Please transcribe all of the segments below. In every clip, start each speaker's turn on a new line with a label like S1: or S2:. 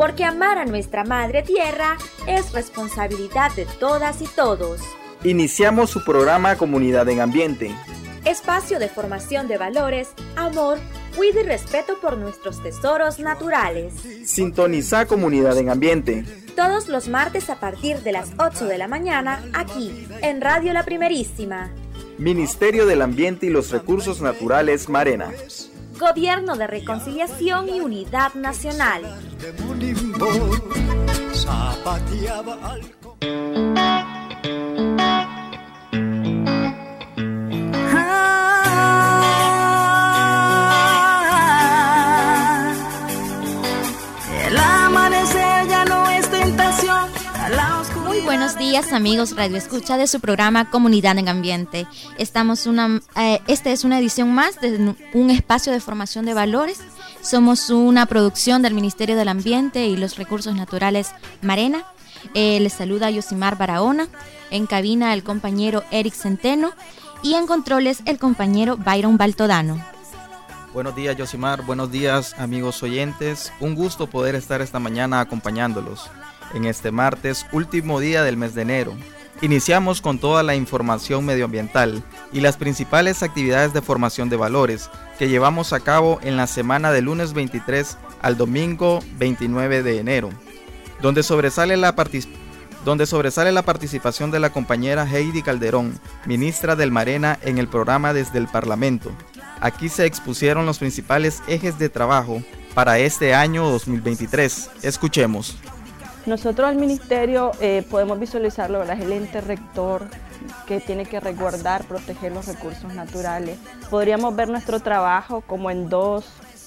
S1: porque amar a nuestra madre tierra es responsabilidad de todas y todos.
S2: Iniciamos su programa Comunidad en Ambiente.
S1: Espacio de formación de valores, amor, cuidado y respeto por nuestros tesoros naturales.
S2: Sintoniza Comunidad en Ambiente.
S1: Todos los martes a partir de las 8 de la mañana, aquí, en Radio La Primerísima.
S2: Ministerio del Ambiente y los Recursos Naturales, Marena.
S1: Gobierno de Reconciliación y Unidad Nacional.
S3: Buenos días, amigos Radio Escucha de su programa Comunidad en Ambiente. Esta es una edición más de un espacio de formación de valores. Somos una producción del Ministerio del Ambiente y los Recursos Naturales Marena. Les saluda Yosimar Barahona, en cabina el compañero Eric Centeno y en controles el compañero Byron Baltodano.
S4: Buenos días, Yosimar. Buenos días, amigos oyentes. Un gusto poder estar esta mañana acompañándolos. En este martes, último día del mes de enero, iniciamos con toda la información medioambiental y las principales actividades de formación de valores que llevamos a cabo en la semana del lunes 23 al domingo 29 de enero, donde sobresale la participación de la compañera Heidi Calderón, ministra del Marena, en el programa Desde el Parlamento. Aquí se expusieron los principales ejes de trabajo para este año 2023. Escuchemos.
S5: Nosotros al Ministerio podemos visualizarlo, ¿verdad? Es el ente rector que tiene que resguardar, proteger los recursos naturales. Podríamos ver nuestro trabajo como en dos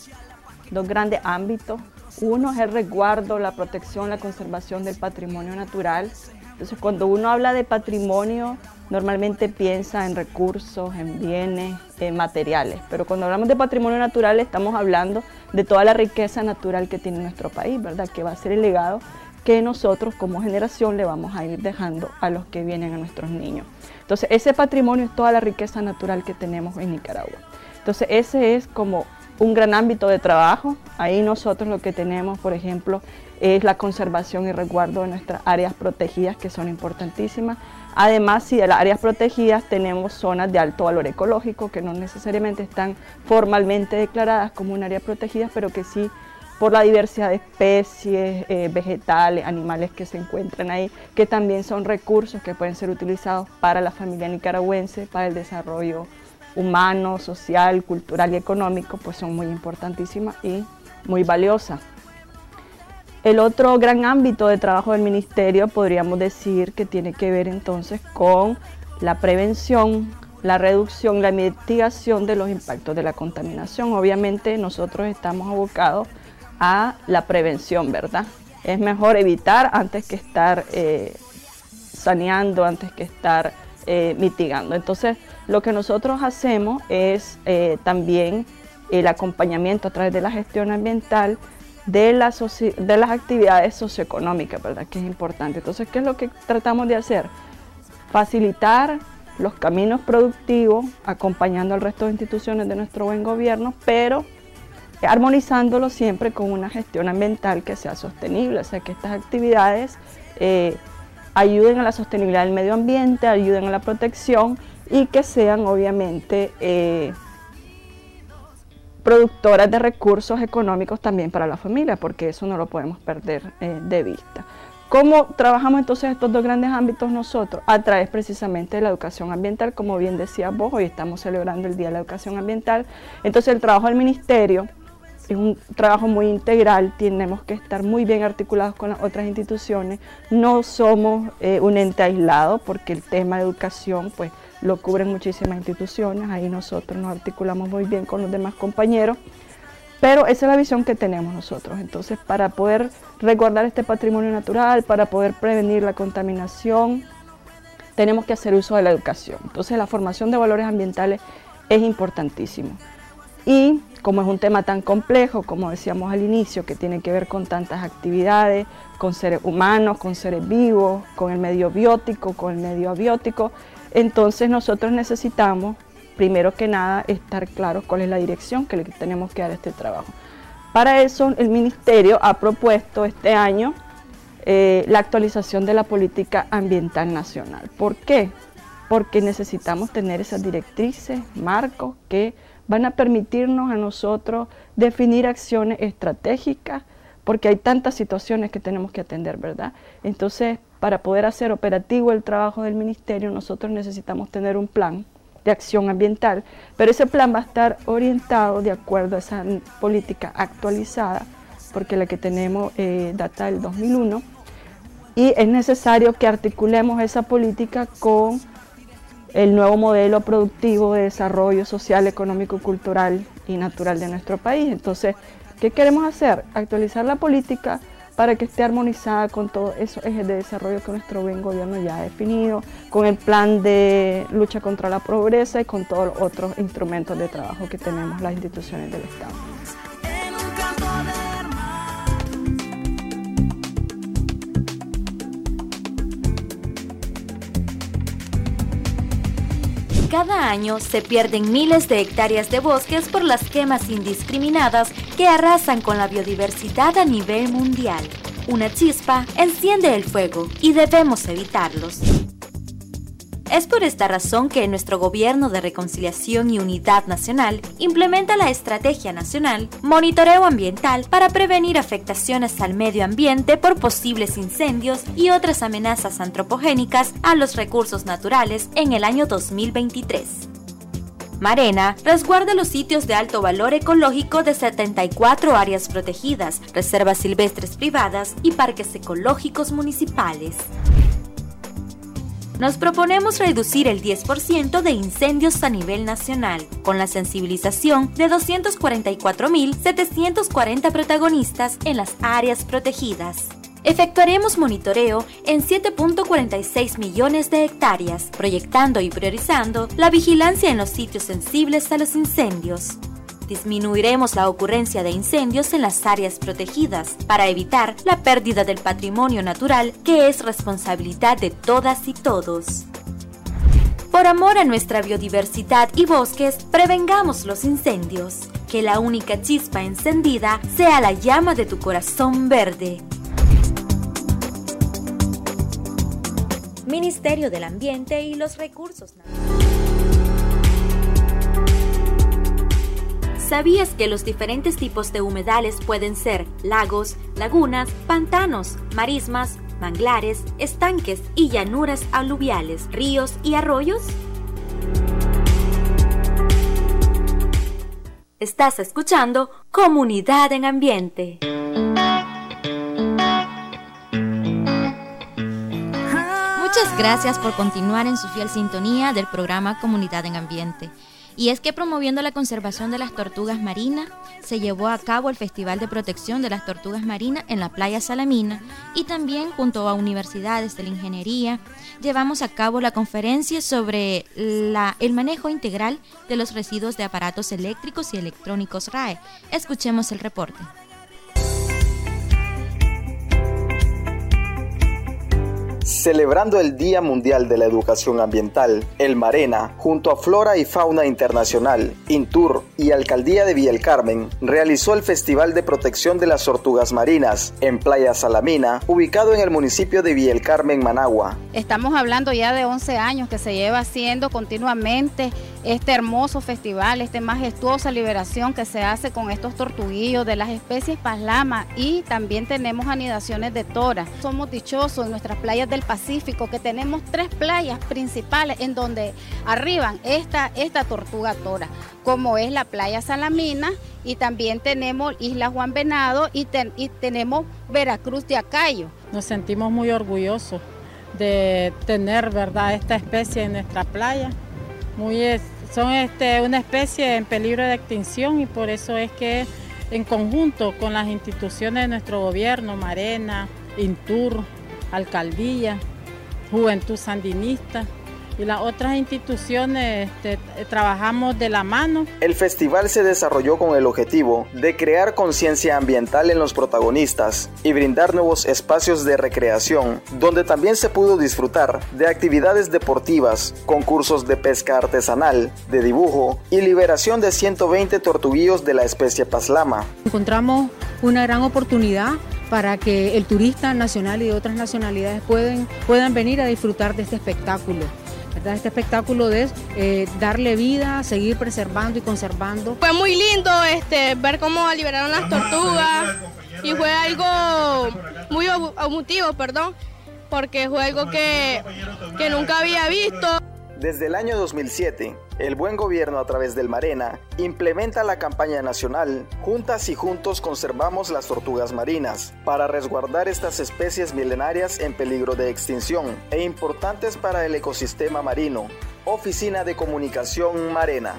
S5: grandes ámbitos. Uno es el resguardo, la protección, la conservación del patrimonio natural. Entonces, cuando uno habla de patrimonio, normalmente piensa en recursos, en bienes, en materiales. Pero cuando hablamos de patrimonio natural, estamos hablando de toda la riqueza natural que tiene nuestro país, ¿verdad? Que va a ser el legado que nosotros como generación le vamos a ir dejando a los que vienen, a nuestros niños. Entonces ese patrimonio es toda la riqueza natural que tenemos en Nicaragua. Entonces ese es como un gran ámbito de trabajo. Ahí nosotros lo que tenemos, por ejemplo, es la conservación y resguardo de nuestras áreas protegidas, que son importantísimas. Además, sí, de las áreas protegidas tenemos zonas de alto valor ecológico que no necesariamente están formalmente declaradas como un área protegida, pero que sí, por la diversidad de especies, vegetales, animales que se encuentran ahí, que también son recursos que pueden ser utilizados para la familia nicaragüense, para el desarrollo humano, social, cultural y económico, pues son muy importantísimas y muy valiosas. El otro gran ámbito de trabajo del Ministerio podríamos decir que tiene que ver entonces con la prevención, la reducción, la mitigación de los impactos de la contaminación. Obviamente nosotros estamos abocados a la prevención, ¿verdad? Es mejor evitar antes que estar saneando, antes que estar mitigando. Entonces, lo que nosotros hacemos es también el acompañamiento a través de la gestión ambiental de las actividades socioeconómicas, ¿verdad? Que es importante. Entonces, ¿qué es lo que tratamos de hacer? Facilitar los caminos productivos, acompañando al resto de instituciones de nuestro buen gobierno, pero armonizándolo siempre con una gestión ambiental que sea sostenible, o sea, que estas actividades ayuden a la sostenibilidad del medio ambiente, ayuden a la protección y que sean obviamente productoras de recursos económicos también para la familia, porque eso no lo podemos perder de vista. ¿Cómo trabajamos entonces estos dos grandes ámbitos nosotros? A través precisamente de la educación ambiental, como bien decías vos, hoy estamos celebrando el Día de la Educación Ambiental. Entonces el trabajo del Ministerio es un trabajo muy integral, tenemos que estar muy bien articulados con las otras instituciones, no somos un ente aislado porque el tema de educación pues lo cubren muchísimas instituciones, ahí nosotros nos articulamos muy bien con los demás compañeros, pero esa es la visión que tenemos nosotros. Entonces, para poder resguardar este patrimonio natural, para poder prevenir la contaminación, tenemos que hacer uso de la educación. Entonces, la formación de valores ambientales es importantísimo. Y como es un tema tan complejo, como decíamos al inicio, que tiene que ver con tantas actividades, con seres humanos, con seres vivos, con el medio biótico, con el medio abiótico, entonces nosotros necesitamos, primero que nada, estar claros cuál es la dirección que le tenemos que dar a este trabajo. Para eso el Ministerio ha propuesto este año la actualización de la política ambiental nacional. ¿Por qué? Porque necesitamos tener esas directrices, marcos que van a permitirnos a nosotros definir acciones estratégicas, porque hay tantas situaciones que tenemos que atender, ¿verdad? Entonces, para poder hacer operativo el trabajo del Ministerio, nosotros necesitamos tener un plan de acción ambiental, pero ese plan va a estar orientado de acuerdo a esa política actualizada, porque la que tenemos data del 2001, y es necesario que articulemos esa política con el nuevo modelo productivo de desarrollo social, económico, cultural y natural de nuestro país. Entonces, ¿qué queremos hacer? Actualizar la política para que esté armonizada con todos esos ejes de desarrollo que nuestro buen gobierno ya ha definido, con el plan de lucha contra la pobreza y con todos los otros instrumentos de trabajo que tenemos las instituciones del Estado.
S1: Cada año se pierden miles de hectáreas de bosques por las quemas indiscriminadas que arrasan con la biodiversidad a nivel mundial. Una chispa enciende el fuego y debemos evitarlos. Es por esta razón que nuestro Gobierno de Reconciliación y Unidad Nacional implementa la Estrategia Nacional Monitoreo Ambiental para prevenir afectaciones al medio ambiente por posibles incendios y otras amenazas antropogénicas a los recursos naturales en el año 2023. Marena resguarda los sitios de alto valor ecológico de 74 áreas protegidas, reservas silvestres privadas y parques ecológicos municipales. Nos proponemos reducir el 10% de incendios a nivel nacional, con la sensibilización de 244.740 protagonistas en las áreas protegidas. Efectuaremos monitoreo en 7.46 millones de hectáreas, proyectando y priorizando la vigilancia en los sitios sensibles a los incendios. Disminuiremos la ocurrencia de incendios en las áreas protegidas para evitar la pérdida del patrimonio natural que es responsabilidad de todas y todos. Por amor a nuestra biodiversidad y bosques, prevengamos los incendios. Que la única chispa encendida sea la llama de tu corazón verde. Ministerio del Ambiente y los Recursos Naturales. ¿Sabías que los diferentes tipos de humedales pueden ser lagos, lagunas, pantanos, marismas, manglares, estanques y llanuras aluviales, ríos y arroyos? Estás escuchando Comunidad en Ambiente.
S3: Muchas gracias por continuar en su fiel sintonía del programa Comunidad en Ambiente. Y es que promoviendo la conservación de las tortugas marinas, se llevó a cabo el Festival de Protección de las Tortugas Marinas en la Playa Salamina y también junto a universidades de la ingeniería llevamos a cabo la conferencia sobre el manejo integral de los residuos de aparatos eléctricos y electrónicos RAE. Escuchemos el reporte.
S2: Celebrando el Día Mundial de la Educación Ambiental, el Marena, junto a Flora y Fauna Internacional, Intur y Alcaldía de Villa El Carmen, realizó el Festival de Protección de las Tortugas Marinas en Playa Salamina, ubicado en el municipio de Villa El Carmen, Managua.
S6: Estamos hablando ya de 11 años que se lleva haciendo continuamente este hermoso festival, esta majestuosa liberación que se hace con estos tortuguillos de las especies paslama y también tenemos anidaciones de tora. Somos dichosos en nuestras playas del Pacífico que tenemos 3 playas principales en donde arriban esta tortuga tora, como es la playa Salamina y también tenemos Isla Juan Venado y tenemos Veracruz de Acayo.
S7: Nos sentimos muy orgullosos de tener, ¿verdad?, esta especie en nuestra playa. Son una especie en peligro de extinción y por eso es que en conjunto con las instituciones de nuestro gobierno, Marena, Intur, Alcaldía, Juventud Sandinista, y las otras instituciones trabajamos de la mano.
S2: El festival se desarrolló con el objetivo de crear conciencia ambiental en los protagonistas y brindar nuevos espacios de recreación, donde también se pudo disfrutar de actividades deportivas, concursos de pesca artesanal, de dibujo y liberación de 120 tortuguillos de la especie paslama.
S8: Encontramos una gran oportunidad para que el turista nacional y de otras nacionalidades puedan venir a disfrutar de este espectáculo. ¿Verdad? Este espectáculo de darle vida, seguir preservando y conservando.
S9: Fue muy lindo ver cómo liberaron las tortugas y fue algo muy emotivo, porque fue algo que nunca había visto.
S2: Desde el año 2007, el Buen Gobierno a través del Marena implementa la campaña nacional Juntas y Juntos Conservamos las Tortugas Marinas para resguardar estas especies milenarias en peligro de extinción e importantes para el ecosistema marino. Oficina de Comunicación Marena.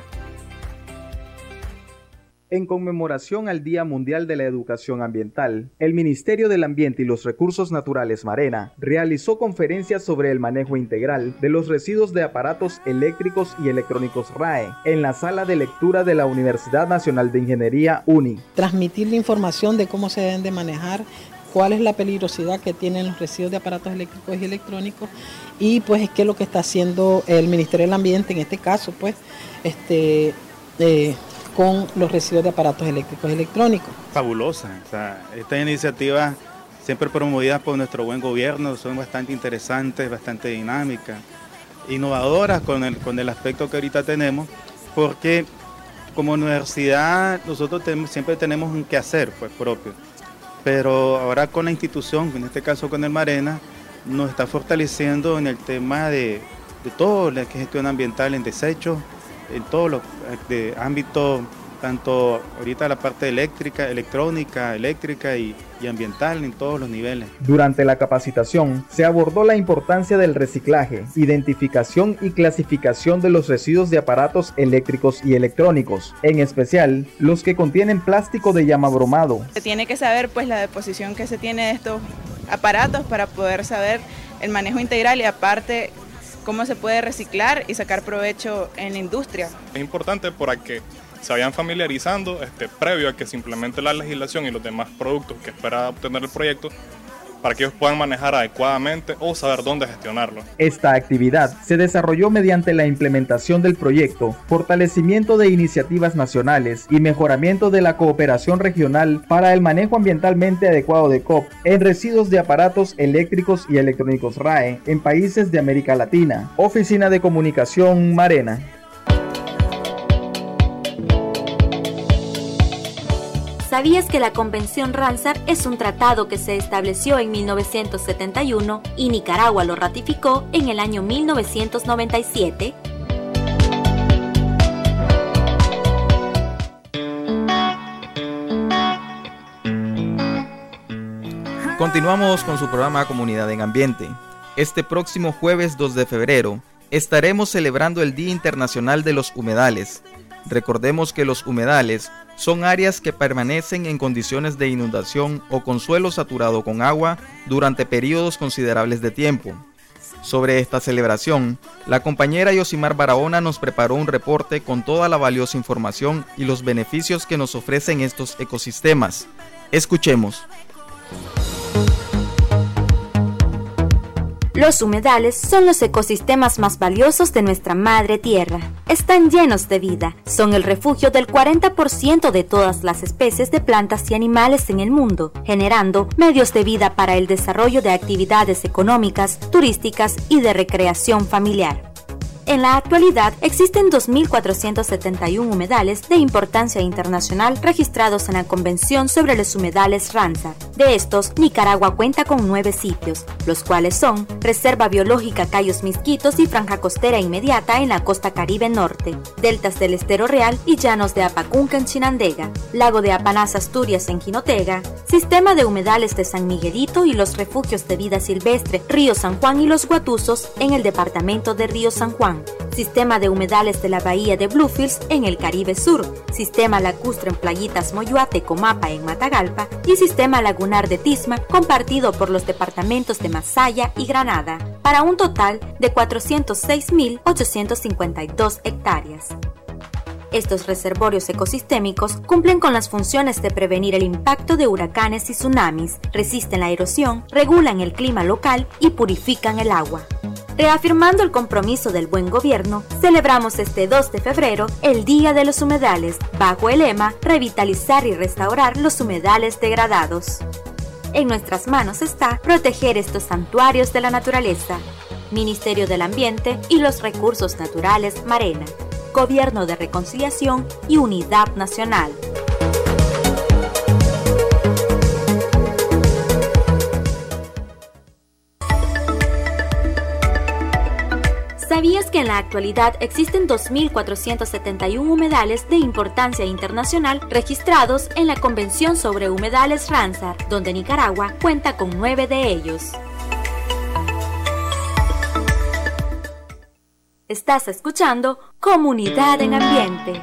S2: En conmemoración al Día Mundial de la Educación Ambiental, el Ministerio del Ambiente y los Recursos Naturales Marena realizó conferencias sobre el manejo integral de los residuos de aparatos eléctricos y electrónicos RAE en la sala de lectura de la Universidad Nacional de Ingeniería UNI.
S10: Transmitir la información de cómo se deben de manejar, cuál es la peligrosidad que tienen los residuos de aparatos eléctricos y electrónicos y pues qué es lo que está haciendo el Ministerio del Ambiente, en este caso pues con los residuos de aparatos eléctricos y electrónicos.
S11: Fabulosa, estas iniciativas siempre promovidas por nuestro buen gobierno son bastante interesantes, bastante dinámicas, innovadoras con el aspecto que ahorita tenemos, porque como universidad nosotros siempre tenemos un quehacer pues, propio, pero ahora con la institución, en este caso con el Marena, nos está fortaleciendo en el tema de todo lo que es gestión ambiental en desechos, en todos los ámbitos, tanto ahorita la parte electrónica y ambiental en todos los niveles.
S2: Durante la capacitación se abordó la importancia del reciclaje, identificación y clasificación de los residuos de aparatos eléctricos y electrónicos, en especial los que contienen plástico de llama bromado.
S12: Se tiene que saber pues la deposición que se tiene de estos aparatos para poder saber el manejo integral y aparte cómo se puede reciclar y sacar provecho en la industria.
S13: Es importante para que se vayan familiarizando previo a que se implemente la legislación y los demás productos que espera obtener el proyecto, para que ellos puedan manejar adecuadamente o saber dónde gestionarlo.
S2: Esta actividad se desarrolló mediante la implementación del proyecto, fortalecimiento de iniciativas nacionales y mejoramiento de la cooperación regional para el manejo ambientalmente adecuado de COP en residuos de aparatos eléctricos y electrónicos RAE en países de América Latina. Oficina de Comunicación Marena.
S1: ¿Sabías que la Convención Ramsar es un tratado que se estableció en 1971 y Nicaragua lo ratificó en el año 1997?
S4: Continuamos con su programa Comunidad en Ambiente. Este próximo jueves 2 de febrero estaremos celebrando el Día Internacional de los Humedales. Recordemos que los humedales son áreas que permanecen en condiciones de inundación o con suelo saturado con agua durante periodos considerables de tiempo. Sobre esta celebración, la compañera Yosimar Barahona nos preparó un reporte con toda la valiosa información y los beneficios que nos ofrecen estos ecosistemas. Escuchemos.
S1: Los humedales son los ecosistemas más valiosos de nuestra madre tierra. Están llenos de vida. Son el refugio del 40% de todas las especies de plantas y animales en el mundo, generando medios de vida para el desarrollo de actividades económicas, turísticas y de recreación familiar. En la actualidad existen 2.471 humedales de importancia internacional registrados en la Convención sobre los Humedales Ramsar. De estos, Nicaragua cuenta con 9 sitios, los cuales son Reserva Biológica Cayos Misquitos y Franja Costera Inmediata en la costa Caribe Norte, deltas del Estero Real y llanos de Apacunca en Chinandega, Lago de Apanás Asturias en Jinotega, Sistema de Humedales de San Miguelito y los refugios de vida silvestre Río San Juan y los Guatusos en el departamento de Río San Juan, Sistema de Humedales de la Bahía de Bluefields en el Caribe Sur, Sistema Lacustre en Playitas Moyoate Comapa en Matagalpa y Sistema Lagunar de Tisma compartido por los departamentos de Masaya y Granada. para un total de 406.852 hectáreas. Estos reservorios ecosistémicos cumplen con las funciones de prevenir el impacto de huracanes y tsunamis, resisten la erosión, regulan el clima local y purifican el agua. Reafirmando el compromiso del buen gobierno, celebramos este 2 de febrero el Día de los Humedales, bajo el lema Revitalizar y restaurar los humedales degradados. En nuestras manos está proteger estos santuarios de la naturaleza. Ministerio del Ambiente y los Recursos Naturales Marena. Gobierno de Reconciliación y Unidad Nacional. ¿Sabías que en la actualidad existen 2.471 humedales de importancia internacional registrados en la Convención sobre Humedales Ramsar, donde Nicaragua cuenta con 9 de ellos? Estás escuchando Comunidad en Ambiente.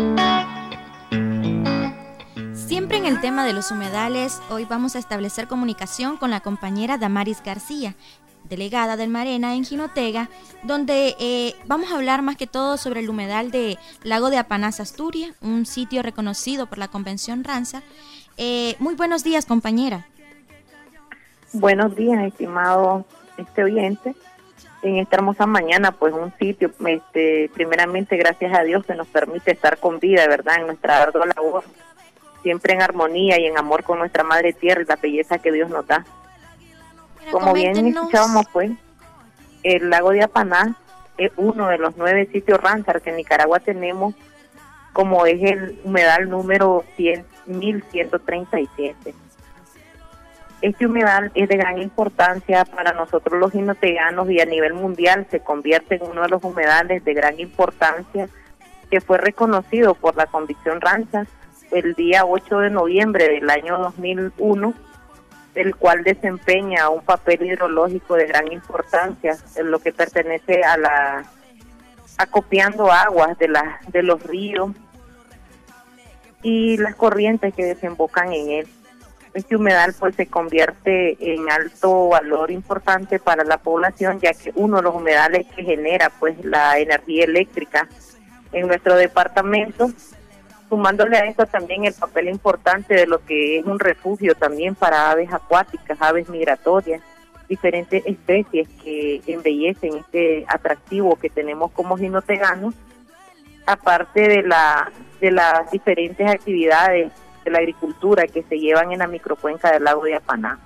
S3: Siempre en el tema de los humedales, hoy vamos a establecer comunicación con la compañera Damaris García, delegada del Marena en Jinotega, donde vamos a hablar más que todo sobre el humedal de Lago de Apanás, Asturias, un sitio reconocido por la Convención Ramsar. Muy buenos días, compañera.
S14: Buenos días, estimado oyente. En esta hermosa mañana, pues un sitio, primeramente gracias a Dios que nos permite estar con vida, ¿verdad? En nuestra ardua labor, siempre en armonía y en amor con nuestra Madre Tierra y la belleza que Dios nos da. Como bien escuchábamos, pues, el lago de Apanás es uno de los 9 sitios Ramsar que en Nicaragua tenemos, como es el humedal número 1137. Este humedal es de gran importancia para nosotros los jinoteganos y a nivel mundial se convierte en uno de los humedales de gran importancia que fue reconocido por la Convención Ramsar el día 8 de noviembre del año 2001, el cual desempeña un papel hidrológico de gran importancia en lo que pertenece a acopiando aguas de los ríos y las corrientes que desembocan en él. Este humedal pues se convierte en alto valor importante para la población, ya que uno de los humedales que genera pues la energía eléctrica en nuestro departamento, sumándole a esto también el papel importante de lo que es un refugio también para aves acuáticas, aves migratorias, diferentes especies que embellecen este atractivo que tenemos como jinoteganos, aparte de las diferentes actividades de la agricultura que se llevan en la microcuenca del lago de Apanás.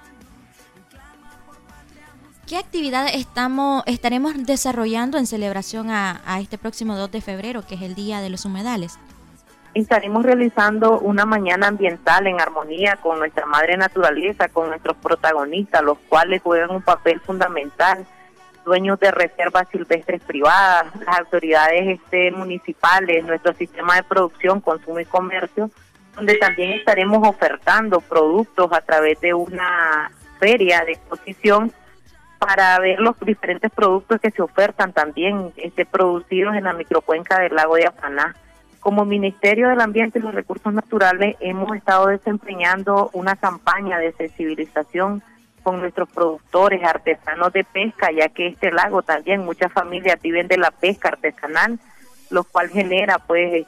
S3: ¿Qué actividades estaremos desarrollando en celebración a este próximo 2 de febrero, que es el Día de los Humedales?
S14: Estaremos realizando una mañana ambiental en armonía con nuestra madre naturaleza, con nuestros protagonistas, los cuales juegan un papel fundamental, dueños de reservas silvestres privadas, las autoridades municipales, nuestro sistema de producción, consumo y comercio, donde también estaremos ofertando productos a través de una feria de exposición para ver los diferentes productos que se ofertan también producidos en la microcuenca del lago de Apanás. Como Ministerio del Ambiente y los Recursos Naturales hemos estado desempeñando una campaña de sensibilización con nuestros productores artesanos de pesca, ya que este lago también muchas familias viven de la pesca artesanal, lo cual genera pues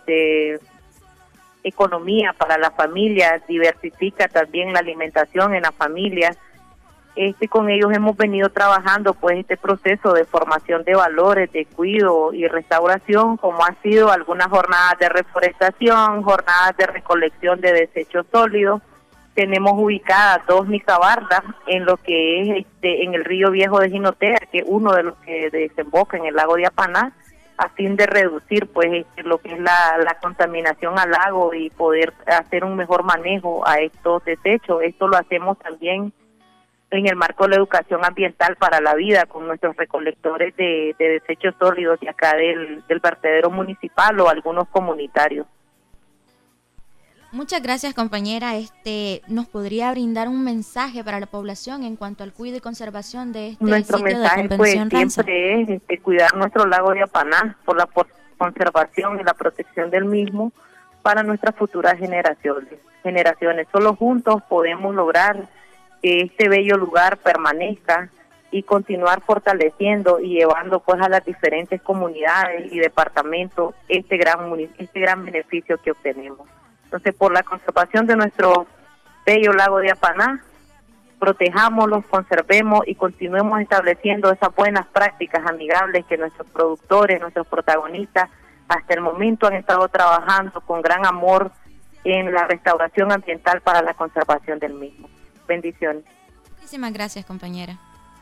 S14: economía para las familias, diversifica también la alimentación en las familias. Con ellos hemos venido trabajando pues este proceso de formación de valores, de cuidado y restauración, como ha sido algunas jornadas de reforestación, jornadas de recolección de desechos sólidos. Tenemos ubicadas 2 micabardas en lo que es en el río Viejo de Jinotega, que es uno de los que desemboca en el lago de Apanás, a fin de reducir pues lo que es la contaminación al lago y poder hacer un mejor manejo a estos desechos. Esto lo hacemos también en el marco de la educación ambiental para la vida con nuestros recolectores de desechos sólidos de acá del vertedero municipal o algunos comunitarios.
S3: Muchas gracias, compañera. ¿Nos podría brindar un mensaje para la población en cuanto al cuidado y conservación de este
S14: Nuestro
S3: sitio
S14: mensaje
S3: de Convención
S14: pues
S3: Ramsar?
S14: siempre es cuidar nuestro lago de Apanás por la conservación y la protección del mismo para nuestras futuras generaciones. Solo juntos podemos lograr que este bello lugar permanezca y continuar fortaleciendo y llevando pues a las diferentes comunidades y departamentos este gran beneficio que obtenemos. Entonces, por la conservación de nuestro bello lago de Apaná, protejámoslos, conservemos y continuemos estableciendo esas buenas prácticas amigables que nuestros productores, nuestros protagonistas, hasta el momento han estado trabajando con gran amor en la restauración ambiental para la conservación del mismo. Bendiciones.
S3: Muchísimas gracias, compañera.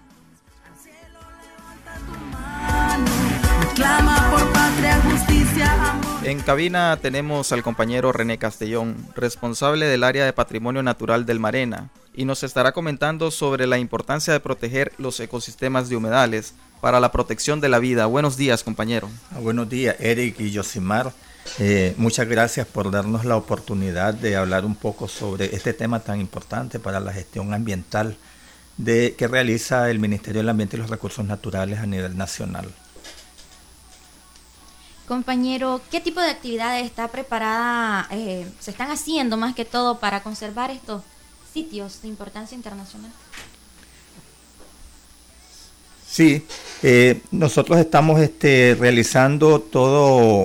S15: Clama por patria, justicia, amor.
S4: En cabina tenemos al compañero René Castellón, responsable del área de Patrimonio Natural del Marena, y nos estará comentando sobre la importancia de proteger los ecosistemas de humedales para la protección de la vida. Buenos días, compañero.
S16: Buenos días, Eric y Yosimar. Muchas gracias por darnos la oportunidad de hablar un poco sobre este tema tan importante para la gestión ambiental que realiza el Ministerio del Ambiente y los Recursos Naturales a nivel nacional.
S3: Compañero, ¿qué tipo de actividades está preparada, se están haciendo más que todo para conservar estos sitios de importancia internacional?
S16: Sí, nosotros estamos realizando todo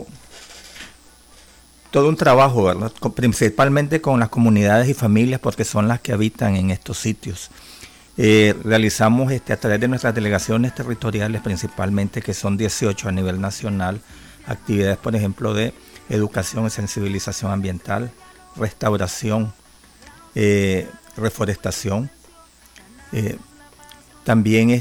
S16: un trabajo, ¿verdad? Principalmente con las comunidades y familias, porque son las que habitan en estos sitios. Realizamos a través de nuestras delegaciones territoriales, principalmente, que son 18 a nivel nacional, actividades, por ejemplo, de educación y sensibilización ambiental, restauración, reforestación, también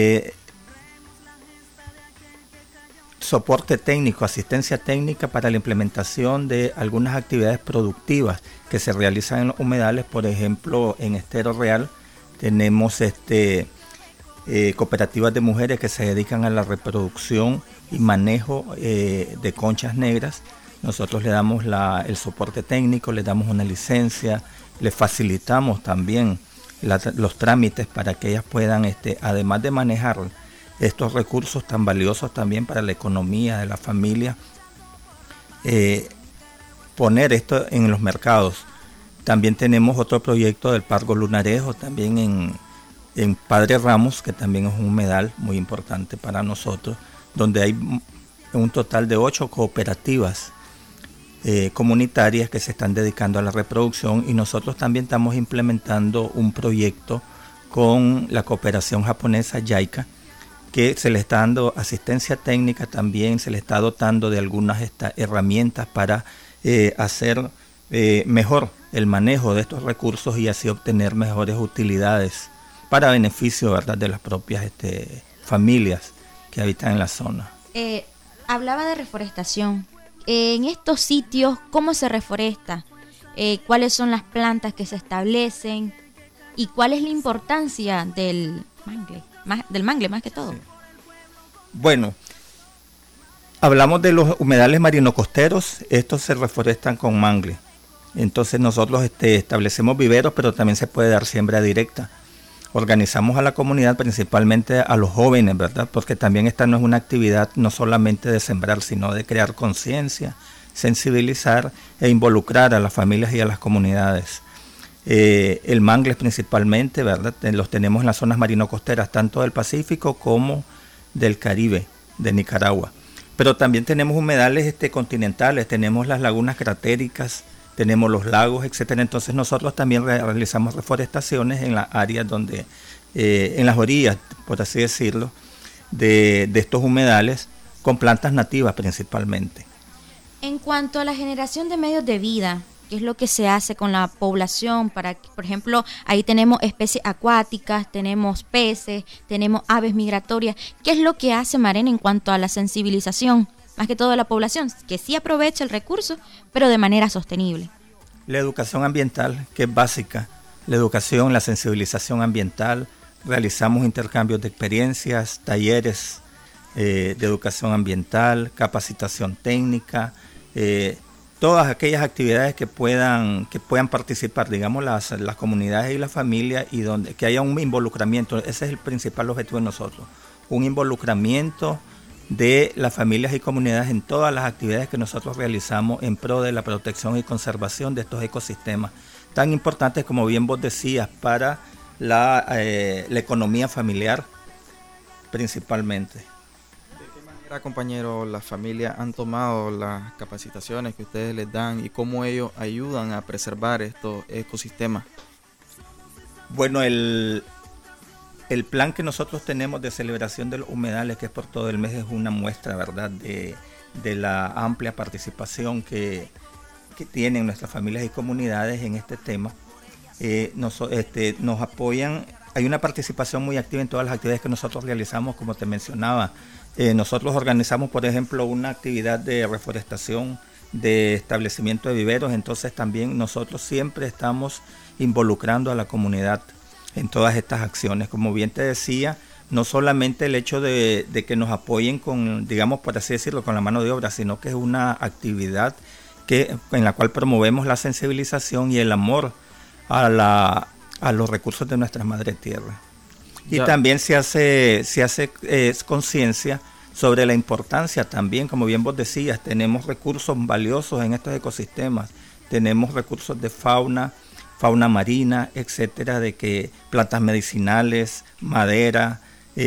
S16: soporte técnico, asistencia técnica para la implementación de algunas actividades productivas que se realizan en los humedales. Por ejemplo, en Estero Real tenemos cooperativas de mujeres que se dedican a la reproducción y manejo de conchas negras. Nosotros le damos el soporte técnico, le damos una licencia, le facilitamos también los trámites para que ellas puedan, además de manejar estos recursos tan valiosos también para la economía de la familia, poner esto en los mercados. También tenemos otro proyecto del Pargo Lunarejo, también en Padre Ramos, que también es un humedal muy importante para nosotros, donde hay un total de 8 cooperativas comunitarias que se están dedicando a la reproducción, y nosotros también estamos implementando un proyecto con la cooperación japonesa JICA, que se le está dando asistencia técnica, también se le está dotando de algunas herramientas para hacer mejor el manejo de estos recursos y así obtener mejores utilidades para beneficio, ¿verdad?, de las propias familias que habitan en la zona.
S3: Hablaba de reforestación. En estos sitios, ¿cómo se reforesta? ¿Cuáles son las plantas que se establecen? ¿Y cuál es la importancia del mangle más que todo?
S16: Bueno, hablamos de los humedales marino-costeros. Estos se reforestan con mangle. Entonces nosotros establecemos viveros, pero también se puede dar siembra directa. Organizamos a la comunidad, principalmente a los jóvenes, ¿verdad? Porque también esta no es una actividad no solamente de sembrar, sino de crear conciencia, sensibilizar e involucrar a las familias y a las comunidades. El mangle principalmente, ¿verdad? Los tenemos en las zonas marino-costeras, tanto del Pacífico como del Caribe, de Nicaragua. Pero también tenemos humedales continentales, tenemos las lagunas cratéricas, tenemos los lagos, etcétera. Entonces nosotros también realizamos reforestaciones en las áreas donde, en las orillas, por así decirlo, de estos humedales, con plantas nativas principalmente.
S3: En cuanto a la generación de medios de vida, ¿qué es lo que se hace con la población? Por ejemplo, ahí tenemos especies acuáticas, tenemos peces, tenemos aves migratorias. ¿Qué es lo que hace Marena en cuanto a la sensibilización, más que todo de la población, que sí aprovecha el recurso, pero de manera sostenible?
S16: La educación ambiental, que es básica. La educación, la sensibilización ambiental. Realizamos intercambios de experiencias, talleres de educación ambiental, capacitación técnica, todas aquellas actividades que puedan participar, digamos, las comunidades y las familias, y que haya un involucramiento. Ese es el principal objetivo de nosotros, un involucramiento de las familias y comunidades en todas las actividades que nosotros realizamos en pro de la protección y conservación de estos ecosistemas tan importantes, como bien vos decías, para la economía familiar, principalmente.
S4: ¿De qué manera, compañero, las familias han tomado las capacitaciones que ustedes les dan y cómo ellos ayudan a preservar estos ecosistemas?
S16: Bueno, el plan que nosotros tenemos de celebración de los humedales, que es por todo el mes, es una muestra, ¿verdad?, de la amplia participación que tienen nuestras familias y comunidades en este tema. Nos apoyan, hay una participación muy activa en todas las actividades que nosotros realizamos, como te mencionaba. Nosotros organizamos, por ejemplo, una actividad de reforestación, de establecimiento de viveros, entonces también nosotros siempre estamos involucrando a la comunidad en todas estas acciones. Como bien te decía, no solamente el hecho de que nos apoyen con, digamos, por así decirlo, con la mano de obra, sino que es una actividad en la cual promovemos la sensibilización y el amor a los recursos de nuestra madre tierra. Y también se hace conciencia sobre la importancia también, como bien vos decías, tenemos recursos valiosos en estos ecosistemas, tenemos recursos de fauna marina, etcétera, de que plantas medicinales, madera,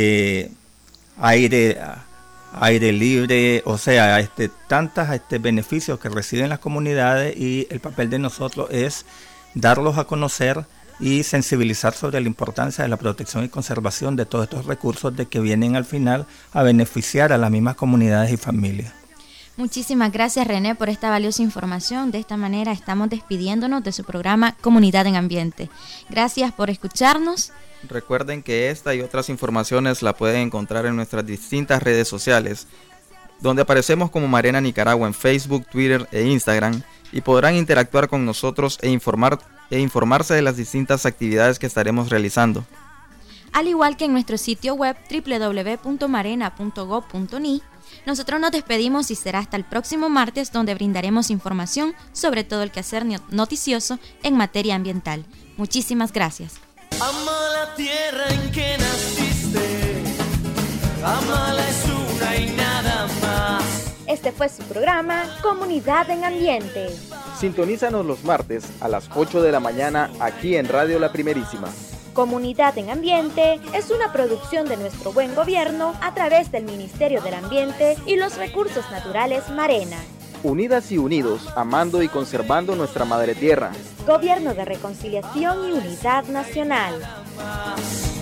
S16: aire libre, o sea, tantos beneficios que reciben las comunidades, y el papel de nosotros es darlos a conocer y sensibilizar sobre la importancia de la protección y conservación de todos estos recursos, de que vienen al final a beneficiar a las mismas comunidades y familias.
S3: Muchísimas gracias, René, por esta valiosa información. De esta manera estamos despidiéndonos de su programa Comunidad en Ambiente. Gracias por escucharnos.
S4: Recuerden que esta y otras informaciones la pueden encontrar en nuestras distintas redes sociales, donde aparecemos como Marena Nicaragua en Facebook, Twitter e Instagram, y podrán interactuar con nosotros e informarse de las distintas actividades que estaremos realizando.
S3: Al igual que en nuestro sitio web www.marena.gov.ni, nosotros nos despedimos y será hasta el próximo martes, donde brindaremos información sobre todo el quehacer noticioso en materia ambiental. Muchísimas gracias.
S15: Ama la tierra en que naciste, amala es una y nada más.
S1: Este fue su programa Comunidad en Ambiente.
S2: Sintonízanos los martes a las 8 de la mañana aquí en Radio La Primerísima.
S1: Comunidad en Ambiente es una producción de nuestro buen gobierno a través del Ministerio del Ambiente y los Recursos Naturales Marena.
S2: Unidas y unidos, amando y conservando nuestra madre tierra.
S1: Gobierno de Reconciliación y Unidad Nacional.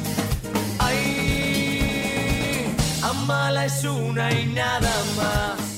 S15: Ay, amala es una y nada más.